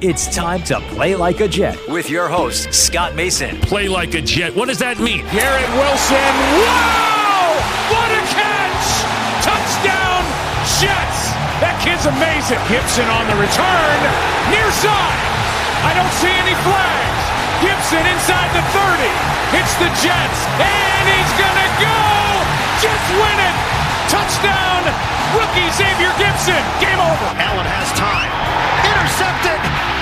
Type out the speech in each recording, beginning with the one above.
It's time to play like a Jet with your host, Scott Mason. Play like a Jet. What does that mean? Garrett Wilson. Wow! What a catch! Touchdown, Jets! That kid's amazing. Gibson on the return. Near side. I don't see any flags. Gibson inside the 30. Hits the Jets. And he's going to go! Jets win it! Touchdown! Rookie Xavier Gibson. Game over. Allen has time. Intercepted.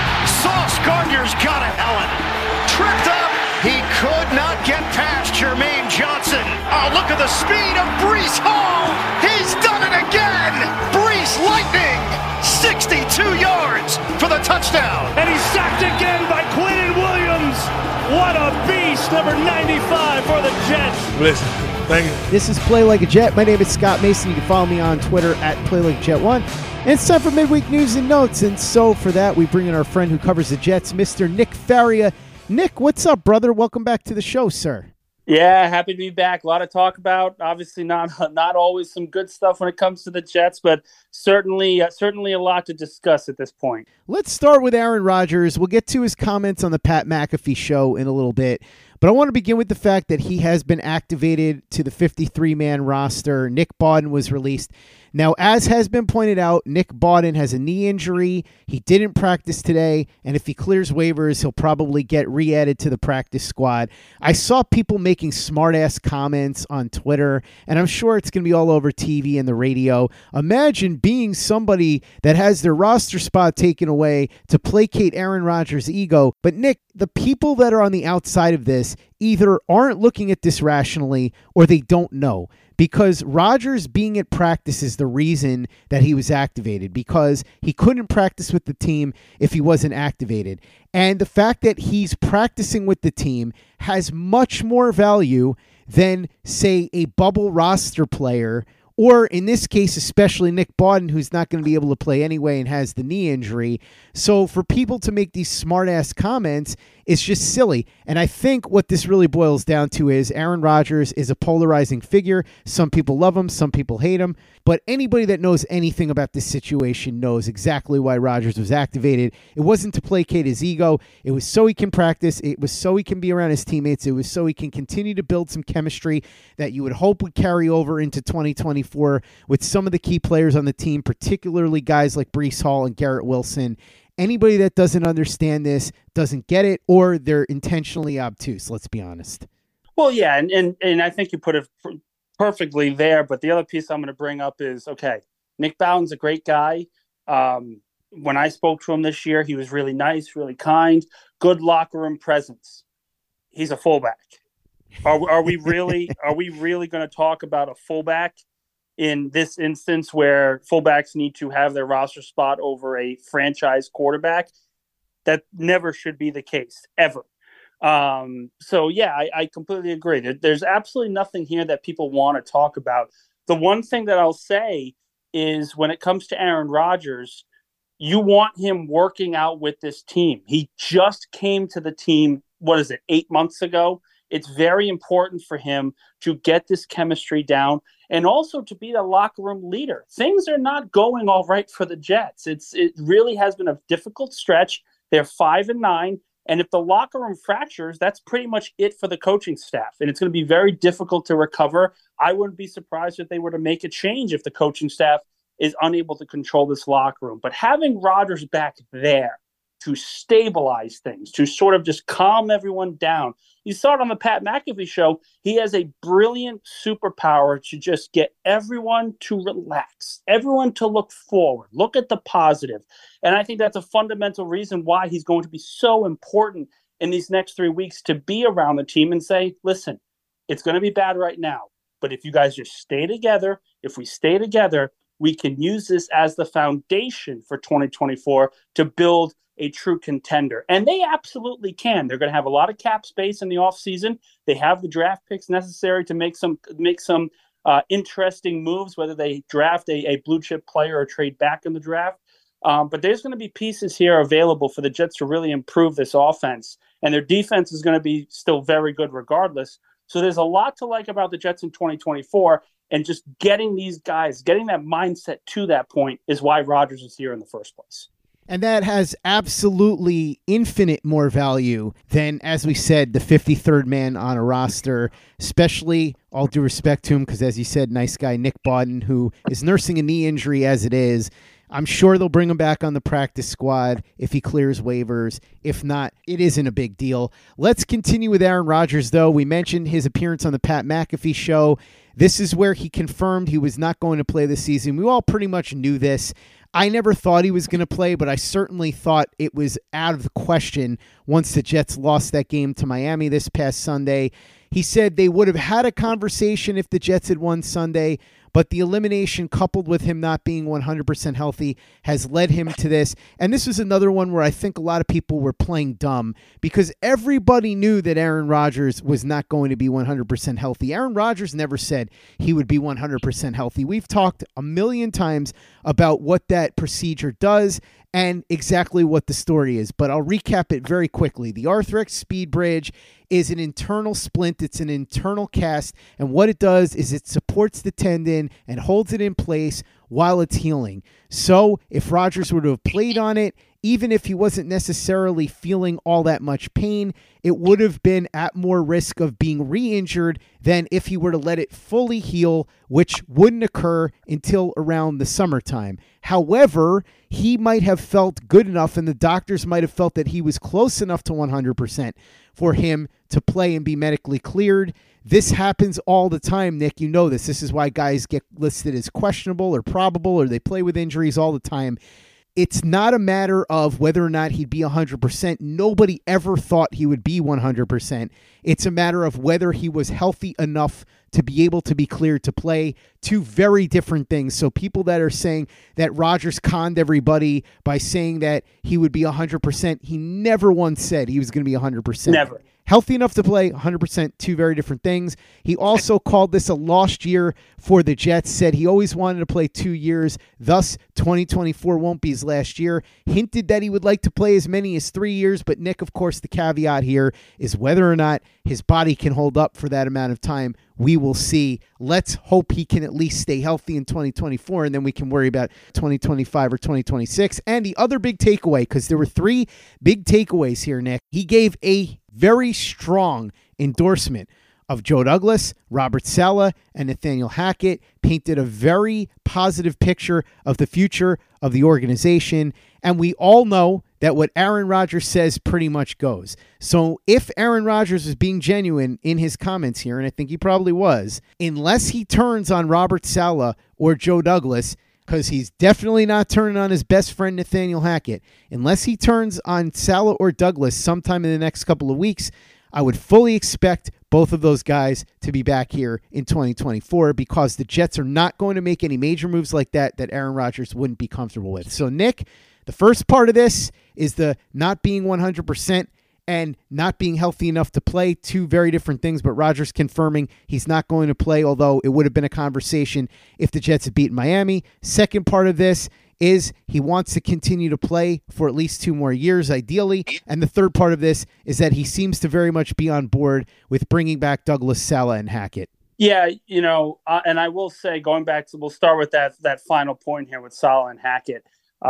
Sauce Gardner's got it. Allen tripped up. He could not get past Jermaine Johnson. Oh, look at the speed of Breece Hall. He's done it again. Breece Lightning. 62 yards for the touchdown. And he's sacked again by Quinnen Williams. What a beast. Number 95 for the Jets. Listen. Thank you. This is Play Like a Jet. My name is Scott Mason. You can follow me on Twitter at PlayLikeJet1. And it's time for midweek news and notes. And so for that, we bring in our friend who covers the Jets, Mr. Nick Faria. Nick, what's up, brother? Welcome back to the show, sir. Yeah, happy to be back. A lot to talk about. Obviously, not always some good stuff when it comes to the Jets, but certainly a lot to discuss at this point. Let's start with Aaron Rodgers. We'll get to his comments on the Pat McAfee show in a little bit, but I want to begin with the fact that he has been activated to the 53-man roster. Nick Bawden was released. Now, as has been pointed out, Nick Bawden has a knee injury. He didn't practice today, and if he clears waivers, he'll probably get re-added to the practice squad. I saw people making smart-ass comments on Twitter, and I'm sure it's going to be all over TV and the radio. Imagine being somebody that has their roster spot taken away to placate Aaron Rodgers' ego. But Nick, the people that are on the outside of this either aren't looking at this rationally or they don't know. Because Rodgers being at practice is the reason that he was activated, because he couldn't practice with the team if he wasn't activated. And the fact that he's practicing with the team has much more value than, say, a bubble roster player, or in this case, especially Nick Bawden, who's not going to be able to play anyway and has the knee injury. So for people to make these smart-ass comments, it's just silly. And I think what this really boils down to is Aaron Rodgers is a polarizing figure. Some people love him, some people hate him. But anybody that knows anything about this situation knows exactly why Rodgers was activated. It wasn't to placate his ego. It was so he can practice. It was so he can be around his teammates. It was so he can continue to build some chemistry that you would hope would carry over into 2024 with some of the key players on the team, particularly guys like Breece Hall and Garrett Wilson. Anybody that doesn't understand this doesn't get it, or they're intentionally obtuse, let's be honest. Well, yeah, and I think you put it perfectly there, but the other piece I'm going to bring up is, okay, Nick Bawden's a great guy. When I spoke to him this year, he was really nice, really kind, good locker room presence. He's a fullback. Are we really going to talk about a fullback in this instance where fullbacks need to have their roster spot over a franchise quarterback? That never should be the case, ever. So, yeah, I completely agree. There's absolutely nothing here that people want to talk about. The one thing that I'll say is when it comes to Aaron Rodgers, you want him working out with this team. He just came to the team, 8 months ago? It's very important for him to get this chemistry down and also to be the locker room leader. Things are not going all right for the Jets. It really has been a difficult stretch. They're 5-9. And if the locker room fractures, that's pretty much it for the coaching staff. And it's going to be very difficult to recover. I wouldn't be surprised if they were to make a change if the coaching staff is unable to control this locker room. But having Rodgers back there to stabilize things, to sort of just calm everyone down. You saw it on the Pat McAfee show. He has a brilliant superpower to just get everyone to relax, everyone to look forward, look at the positive. And I think that's a fundamental reason why he's going to be so important in these next 3 weeks to be around the team and say, listen, it's going to be bad right now, but if you guys just stay together, if we stay together, we can use this as the foundation for 2024 to build a true contender. And they absolutely can. They're going to have a lot of cap space in the offseason. They have the draft picks necessary to make some interesting moves, whether they draft a blue chip player or trade back in the draft. But there's going to be pieces here available for the Jets to really improve this offense. And their defense is going to be still very good regardless. So there's a lot to like about the Jets in 2024. And just getting these guys, getting that mindset to that point is why Rodgers is here in the first place. And that has absolutely infinite more value than, as we said, the 53rd man on a roster, especially, all due respect to him, because as you said, nice guy Nick Bawden, who is nursing a knee injury as it is. I'm sure they'll bring him back on the practice squad if he clears waivers. If not, it isn't a big deal. Let's continue with Aaron Rodgers, though. We mentioned his appearance on the Pat McAfee show. This is where he confirmed he was not going to play this season. We all pretty much knew this. I never thought he was going to play, but I certainly thought it was out of the question once the Jets lost that game to Miami this past Sunday. He said they would have had a conversation if the Jets had won Sunday, but the elimination coupled with him not being 100% healthy has led him to this. And this was another one where I think a lot of people were playing dumb because everybody knew that Aaron Rodgers was not going to be 100% healthy. Aaron Rodgers never said he would be 100% healthy. We've talked a million times about what that procedure does and exactly what the story is, but I'll recap it very quickly. The Arthrex Speed Bridge is an internal splint. It's an internal cast, and what it does is it supports the tendon and holds it in place while it's healing. So if Rodgers were to have played on it, even if he wasn't necessarily feeling all that much pain, it would have been at more risk of being re-injured than if he were to let it fully heal, which wouldn't occur until around the summertime. However, he might have felt good enough, and the doctors might have felt that he was close enough to 100% for him to play and be medically cleared. This happens all the time, Nick. You know this. This is why guys get listed as questionable or probable, or they play with injuries all the time. It's not a matter of whether or not he'd be 100%. Nobody ever thought he would be 100%. It's a matter of whether he was healthy enough to be able to be cleared to play. Two very different things. So people that are saying that Rodgers conned everybody by saying that he would be 100%, he never once said he was going to be 100%. Never. Healthy enough to play, 100%, two very different things. He also called this a lost year for the Jets, said he always wanted to play 2 years, thus 2024 won't be his last year. Hinted that he would like to play as many as 3 years, but Nick, of course, the caveat here is whether or not his body can hold up for that amount of time. We will see. Let's hope he can at least stay healthy in 2024, and then we can worry about 2025 or 2026. And the other big takeaway, because there were 3 big takeaways here, Nick, he gave a very strong endorsement of Joe Douglas, Robert Saleh, and Nathaniel Hackett, painted a very positive picture of the future of the organization. And we all know that what Aaron Rodgers says pretty much goes. So if Aaron Rodgers was being genuine in his comments here, and I think he probably was, unless he turns on Robert Saleh or Joe Douglas, because he's definitely not turning on his best friend Nathaniel Hackett, unless he turns on Saleh or Douglas sometime in the next couple of weeks, I would fully expect both of those guys to be back here in 2024 because the Jets are not going to make any major moves like that Aaron Rodgers wouldn't be comfortable with. So, Nick, the first part of this is the not being 100% and not being healthy enough to play. Two very different things, but Rodgers confirming he's not going to play, although it would have been a conversation if the Jets had beaten Miami. Second part of this is he wants to continue to play for at least 2 more years, ideally. And the third part of this is that he seems to very much be on board with bringing back Douglas, Saleh, and Hackett. Yeah, and I will say, going back to, we'll start with that final point here with Saleh and Hackett.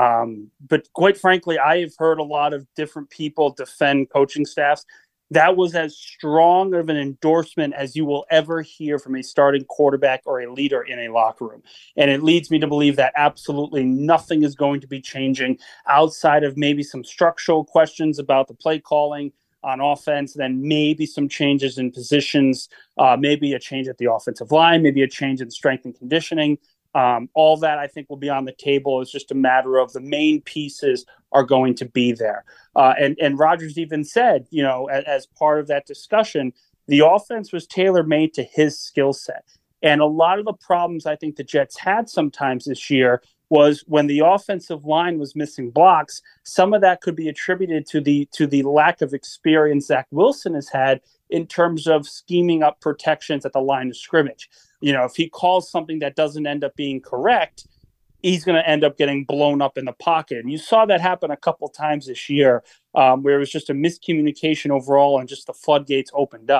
But quite frankly, I have heard a lot of different people defend coaching staffs. That was as strong of an endorsement as you will ever hear from a starting quarterback or a leader in a locker room. And it leads me to believe that absolutely nothing is going to be changing outside of maybe some structural questions about the play calling on offense, then maybe some changes in positions, maybe a change at the offensive line, maybe a change in strength and conditioning. All that I think will be on the table. Is just a matter of the main pieces are going to be there. And Rodgers even said, as part of that discussion, the offense was tailor-made to his skill set. And a lot of the problems I think the Jets had sometimes this year was when the offensive line was missing blocks. Some of that could be attributed to the lack of experience Zach Wilson has had in terms of scheming up protections at the line of scrimmage. If he calls something that doesn't end up being correct, he's going to end up getting blown up in the pocket. And you saw that happen a couple times this year where it was just a miscommunication overall and just the floodgates opened up.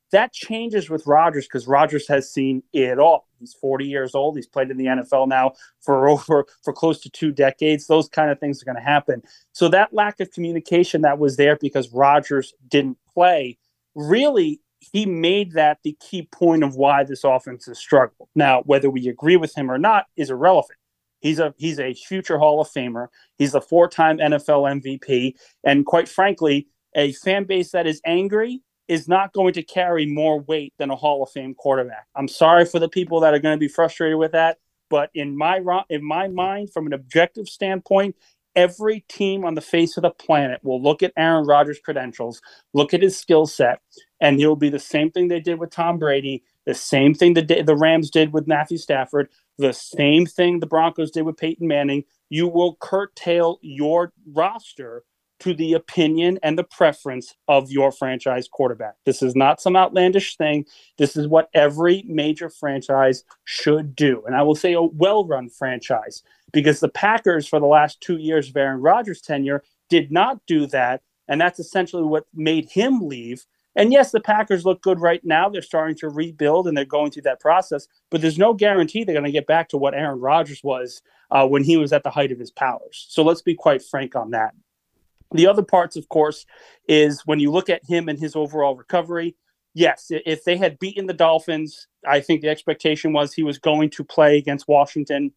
That changes with Rodgers because Rodgers has seen it all. He's 40 years old. He's played in the NFL now for close to 2 decades. Those kind of things are going to happen. So that lack of communication that was there because Rodgers didn't play, really, he made that the key point of why this offense has struggled. Now, whether we agree with him or not is irrelevant. He's a future Hall of Famer. He's a 4-time NFL MVP. And quite frankly, a fan base that is angry is not going to carry more weight than a Hall of Fame quarterback. I'm sorry for the people that are going to be frustrated with that, but in my mind, from an objective standpoint, every team on the face of the planet will look at Aaron Rodgers' credentials, look at his skill set, and it'll be the same thing they did with Tom Brady, the same thing the Rams did with Matthew Stafford, the same thing the Broncos did with Peyton Manning. You will curtail your roster to the opinion and the preference of your franchise quarterback. This is not some outlandish thing. This is what every major franchise should do. And I will say a well-run franchise, because the Packers for the last 2 years of Aaron Rodgers' tenure did not do that. And that's essentially what made him leave. And yes, the Packers look good right now. They're starting to rebuild and they're going through that process, but there's no guarantee they're going to get back to what Aaron Rodgers was when he was at the height of his powers. So let's be quite frank on that. The other parts, of course, is when you look at him and his overall recovery. Yes, if they had beaten the Dolphins, I think the expectation was he was going to play against Washington.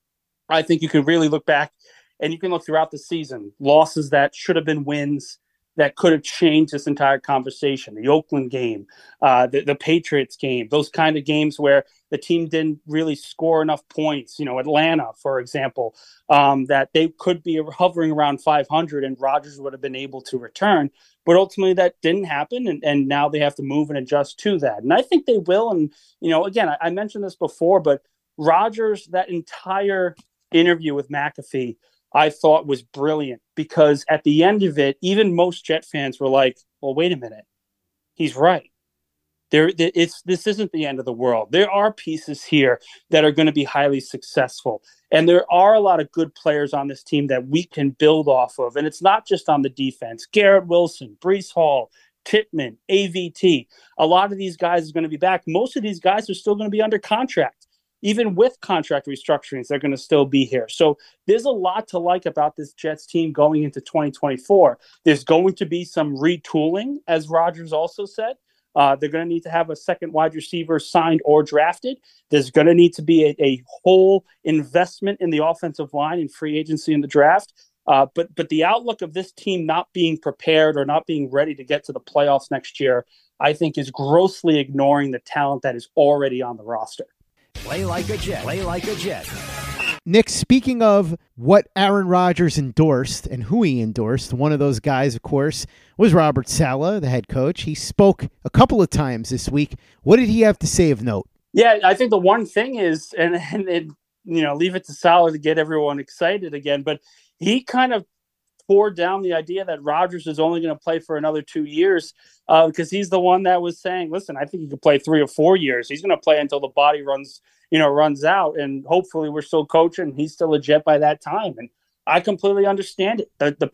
I think you can really look back and you can look throughout the season, losses that should have been wins that could have changed this entire conversation. The Oakland game, the Patriots game, those kind of games where the team didn't really score enough points. Atlanta, for example, that they could be hovering around 500 and Rodgers would have been able to return. But ultimately that didn't happen. And now they have to move and adjust to that. And I think they will. And, again, I mentioned this before, but Rodgers, that entire interview with McAfee, I thought was brilliant, because at the end of it, even most Jet fans were like, well, wait a minute. He's right. This isn't the end of the world. There are pieces here that are going to be highly successful. And there are a lot of good players on this team that we can build off of. And it's not just on the defense. Garrett Wilson, Breece Hall, Tippmann, AVT. A lot of these guys are going to be back. Most of these guys are still going to be under contract. Even with contract restructurings, they're going to still be here. So there's a lot to like about this Jets team going into 2024. There's going to be some retooling, as Rodgers also said. They're going to need to have a second wide receiver signed or drafted. There's going to need to be a whole investment in the offensive line and free agency in the draft. But the outlook of this team not being prepared or not being ready to get to the playoffs next year, I think is grossly ignoring the talent that is already on the roster. Play like a Jet. Play like a Jet. Nick, speaking of what Aaron Rodgers endorsed and who he endorsed, one of those guys, of course, was Robert Saleh, the head coach. He spoke a couple of times this week. What did he have to say of note? Yeah, I think the one thing is, and leave it to Saleh to get everyone excited again, but he kind of poured down the idea that Rodgers is only going to play for another 2 years because he's the one that was saying, listen, I think he could play 3 or 4 years. He's going to play until the body runs out, and hopefully we're still coaching. He's still a Jet by that time. And I completely understand it. The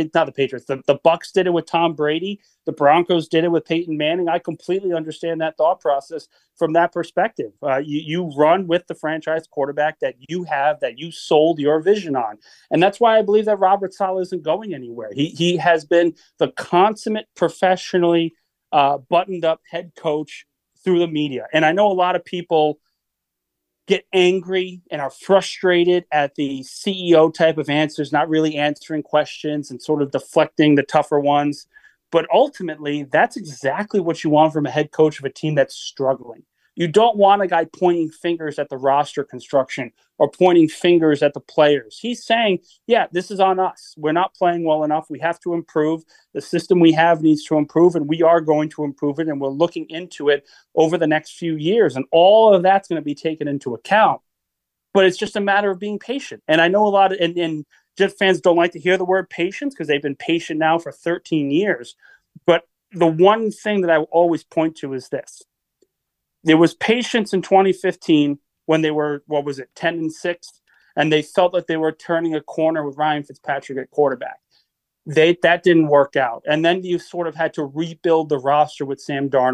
Bucs did it with Tom Brady. The Broncos did it with Peyton Manning. I completely understand that thought process from that perspective. You run with the franchise quarterback that you have, that you sold your vision on. And that's why I believe that Robert Saleh isn't going anywhere. He has been the consummate professionally buttoned up head coach through the media. And I know a lot of people get angry and are frustrated at the CEO type of answers, not really answering questions and sort of deflecting the tougher ones. But ultimately, that's exactly what you want from a head coach of a team that's struggling. You don't want a guy pointing fingers at the roster construction or pointing fingers at the players. He's saying, yeah, this is on us. We're not playing well enough. We have to improve. The system we have needs to improve, and we are going to improve it, and we're looking into it over the next few years. And all of that's going to be taken into account. But it's just a matter of being patient. And I know a lot of and Jet fans don't like to hear the word patience because they've been patient now for 13 years. But the one thing that I always point to is this. There was patience in 2015 when they were, 10-6, and they felt that they were turning a corner with Ryan Fitzpatrick at quarterback. That didn't work out. And then you sort of had to rebuild the roster with Sam Darnold,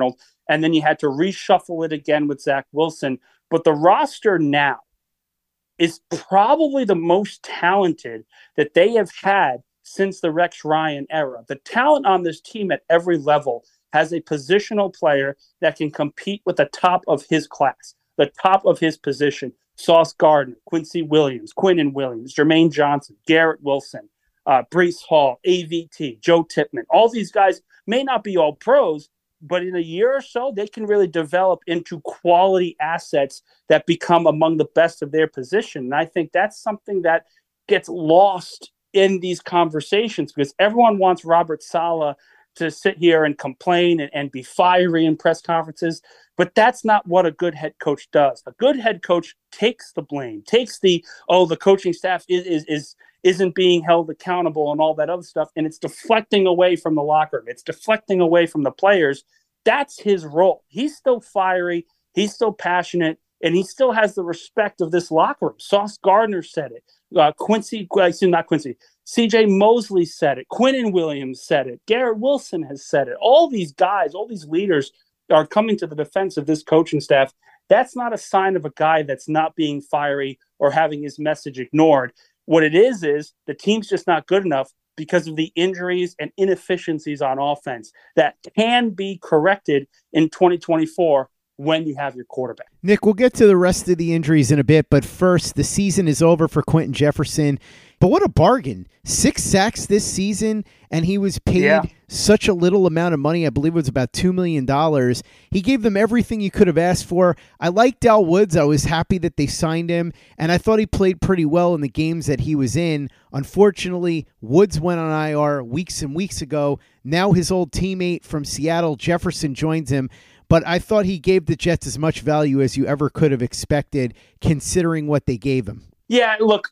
and then you had to reshuffle it again with Zach Wilson. But the roster now is probably the most talented that they have had since the Rex Ryan era. The talent on this team at every level has a positional player that can compete with the top of his class, the top of his position. Sauce Gardner, Quincy Williams, Quinnen Williams, Jermaine Johnson, Garrett Wilson, Breece Hall, AVT, Joe Tippmann. All these guys may not be all pros, but in a year or so, they can really develop into quality assets that become among the best of their position. And I think that's something that gets lost in these conversations because everyone wants Robert Saleh to sit here and complain and be fiery in press conferences. But that's not what a good head coach does. A good head coach takes the blame, takes the coaching staff isn't being held accountable and all that other stuff. And it's deflecting away from the locker room. It's deflecting away from the players. That's his role. He's still fiery. He's still passionate. And he still has the respect of this locker room. Sauce Gardner said it. CJ Mosley said it. Quinnen Williams said it. Garrett Wilson has said it. All these guys, all these leaders are coming to the defense of this coaching staff. That's not a sign of a guy that's not being fiery or having his message ignored. What it is the team's just not good enough because of the injuries and inefficiencies on offense that can be corrected in 2024 when you have your quarterback. Nick, we'll get to the rest of the injuries in a bit, but first, the season is over for Quentin Jefferson. But what a bargain. 6 sacks this season, and he was paid such a little amount of money. I believe it was about $2 million. He gave them everything you could have asked for. I liked Al Woods. I was happy that they signed him, and I thought he played pretty well in the games that he was in. Unfortunately, Woods went on IR weeks and weeks ago. Now his old teammate from Seattle, Jefferson, joins him. But I thought he gave the Jets as much value as you ever could have expected, considering what they gave him. Yeah, look,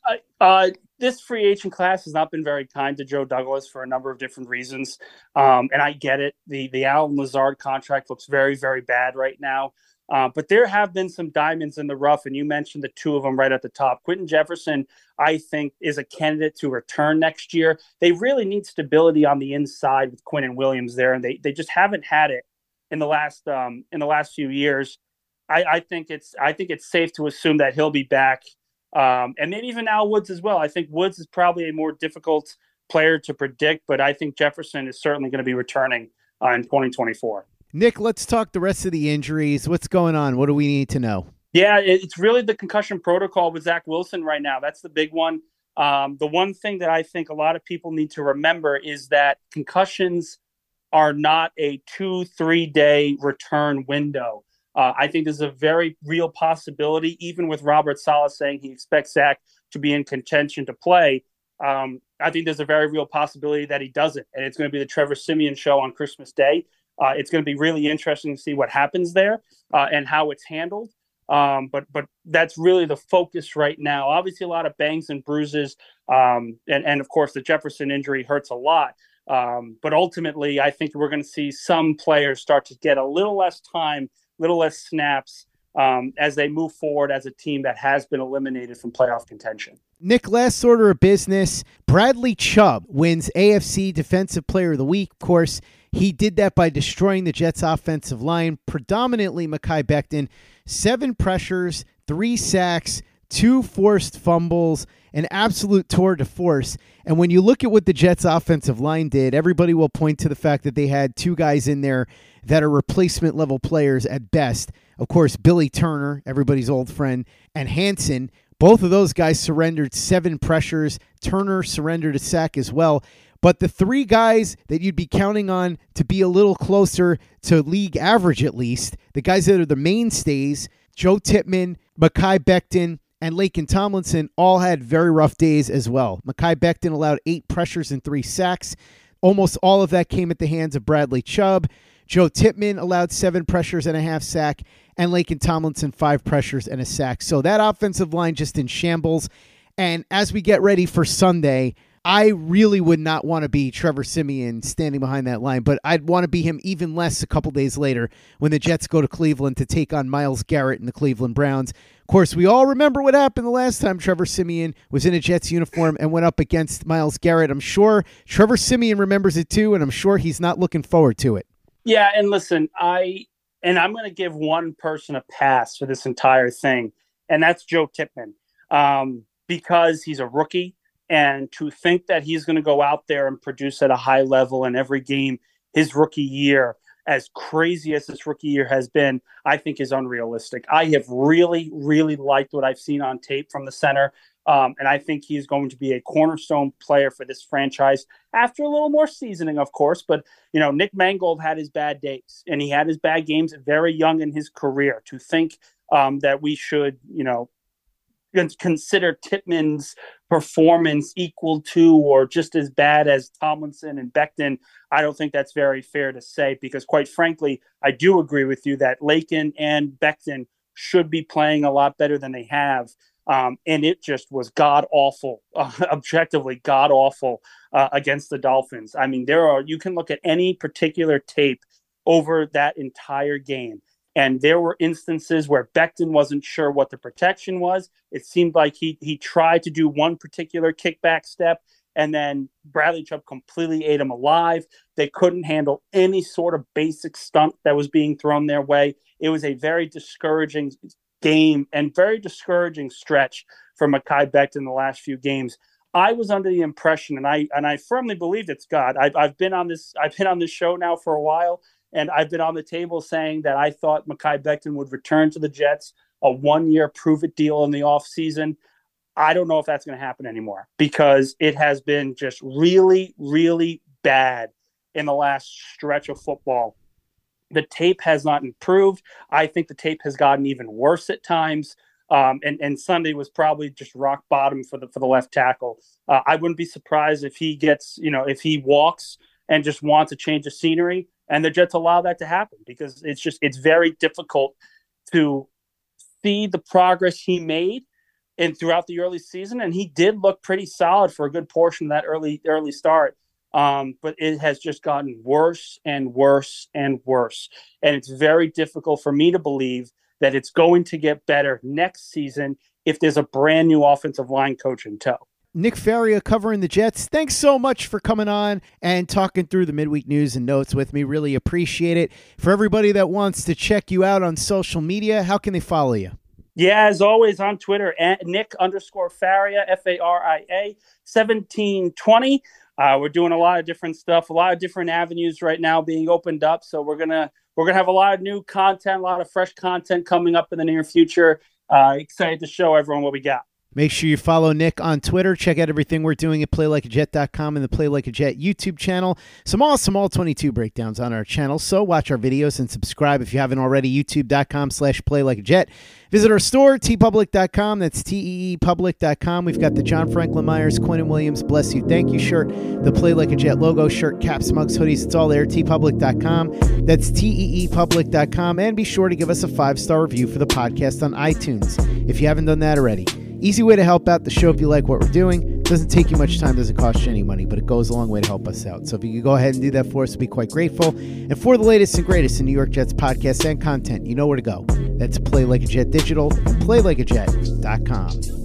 this free agent class has not been very kind to Joe Douglas for a number of different reasons. And I get it. The Allen Lazard contract looks very, very bad right now. But there have been some diamonds in the rough, and you mentioned the two of them right at the top. Quentin Jefferson, I think, is a candidate to return next year. They really need stability on the inside with Quinnen Williams there, and they just haven't had it in the last few years. I think it's safe to assume that he'll be back. And maybe even Al Woods as well. I think Woods is probably a more difficult player to predict, but I think Jefferson is certainly going to be returning in 2024. Nick, let's talk the rest of the injuries. What's going on? What do we need to know? Yeah, it's really the concussion protocol with Zach Wilson right now. That's the big one. The one thing that I think a lot of people need to remember is that concussions are not a 2-3 day return window. I think there's a very real possibility, even with Robert Saleh saying he expects Zach to be in contention to play. I think there's a very real possibility that he doesn't, and it's going to be the Trevor Siemian show on Christmas Day. It's going to be really interesting to see what happens there and how it's handled. But that's really the focus right now. Obviously, a lot of bangs and bruises, and of course, the Jefferson injury hurts a lot. But ultimately, I think we're going to see some players start to get a little less time, little less snaps as they move forward as a team that has been eliminated from playoff contention. Nick, last order of business. Bradley Chubb wins AFC Defensive Player of the Week. Of course, he did that by destroying the Jets' offensive line, predominantly Mekhi Becton. 7 pressures, 3 sacks, 2 forced fumbles, an absolute tour de force. And when you look at what the Jets' offensive line did, everybody will point to the fact that they had 2 guys in there that are replacement level players at best. Of course, Billy Turner, everybody's old friend, and Hanson. Both of those guys surrendered 7 pressures. Turner surrendered a sack as well. But the 3 guys that you'd be counting on to be a little closer to league average at least, the guys that are the mainstays, Joe Tippmann, Mekhi Becton, and Laken Tomlinson, all had very rough days as well. Mekhi Becton allowed 8 pressures and 3 sacks. Almost all of that came at the hands of Bradley Chubb. Joe Tippmann allowed 7 pressures and a half sack, and Laken Tomlinson 5 pressures and a sack. So that offensive line just in shambles. And as we get ready for Sunday, I really would not want to be Trevor Siemian standing behind that line, but I'd want to be him even less a couple days later when the Jets go to Cleveland to take on Myles Garrett and the Cleveland Browns. Of course, we all remember what happened the last time Trevor Siemian was in a Jets uniform and went up against Myles Garrett. I'm sure Trevor Siemian remembers it too, and I'm sure he's not looking forward to it. Yeah, and listen, and I'm going to give one person a pass for this entire thing, and that's Joe Tippmann, because he's a rookie, and to think that he's going to go out there and produce at a high level in every game his rookie year, as crazy as this rookie year has been, I think is unrealistic. I have really, really liked what I've seen on tape from the center. And I think he's going to be a cornerstone player for this franchise after a little more seasoning, of course. But, Nick Mangold had his bad days, and he had his bad games very young in his career. To think that we should, consider Tippmann's performance equal to or just as bad as Tomlinson and Becton, I don't think that's very fair to say, because quite frankly, I do agree with you that Lakin and Becton should be playing a lot better than they have. And it just was god-awful, objectively god-awful against the Dolphins. I mean, you can look at any particular tape over that entire game, and there were instances where Becton wasn't sure what the protection was. It seemed like he tried to do one particular kickback step, and then Bradley Chubb completely ate him alive. They couldn't handle any sort of basic stunt that was being thrown their way. It was a very discouraging game and very discouraging stretch for Mekhi Becton the last few games. I was under the impression, and I firmly believed it's God. I've been on this show now for a while, and I've been on the table saying that I thought Mekhi Becton would return to the Jets, a 1-year prove-it deal in the offseason. I don't know if that's going to happen anymore, because it has been just really, really bad in the last stretch of football. The tape has not improved. I think the tape has gotten even worse at times. And Sunday was probably just rock bottom for the left tackle. I wouldn't be surprised if he gets, if he walks and just wants a change of scenery, and the Jets allow that to happen, because it's very difficult to see the progress he made throughout the early season. And he did look pretty solid for a good portion of that early start. But it has just gotten worse and worse and worse. And it's very difficult for me to believe that it's going to get better next season if there's a brand new offensive line coach in tow. Nick Faria covering the Jets. Thanks so much for coming on and talking through the midweek news and notes with me. Really appreciate it. For everybody that wants to check you out on social media, how can they follow you? Yeah, as always on Twitter, at Nick_Faria, Faria 1720. We're doing a lot of different stuff, a lot of different avenues right now being opened up. So we're gonna have a lot of new content, a lot of fresh content coming up in the near future. Excited to show everyone what we got. Make sure you follow Nick on Twitter. Check out everything we're doing at PlayLikeAJet.com and the Play Like a Jet YouTube channel. Some awesome All-22 breakdowns on our channel, so watch our videos and subscribe if you haven't already, youtube.com/PlayLikeAJet. Visit our store, teepublic.com. That's teepublic.com. We've got the John Franklin Myers, Quinnen Williams, Bless You, Thank You shirt, the Play Like a Jet logo shirt, caps, mugs, hoodies. It's all there, teepublic.com. That's teepublic.com. And be sure to give us a 5-star review for the podcast on iTunes if you haven't done that already. Easy way to help out the show if you like what we're doing. Doesn't take you much time, doesn't cost you any money, but it goes a long way to help us out. So if you could go ahead and do that for us, we'd be quite grateful. And for the latest and greatest in New York Jets podcasts and content, you know where to go. That's Play Like a Jet Digital and PlayLikeAJet.com.